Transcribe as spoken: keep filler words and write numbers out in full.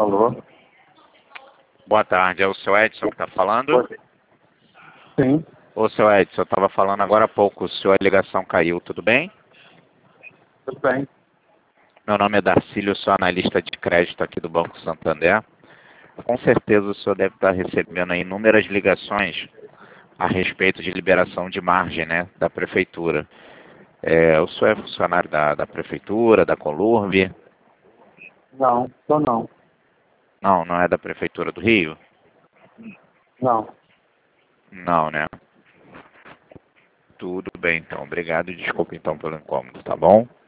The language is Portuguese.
Alô? Boa tarde, é o seu Edson que está falando? Sim, Ô, seu Edson, eu estava falando agora há pouco, sua ligação caiu, tudo bem? tudo bem. Meu nome é Darcílio, sou analista de crédito aqui do Banco Santander. Com certeza o senhor deve estar recebendo aí inúmeras ligações a respeito de liberação de margem, né, da prefeitura. É, o senhor é funcionário da, da prefeitura, da Colurb? Não, tô não. Não, não é da prefeitura do Rio? Não. Não, né? Tudo bem, então. Obrigado e desculpa, então, pelo incômodo, tá bom?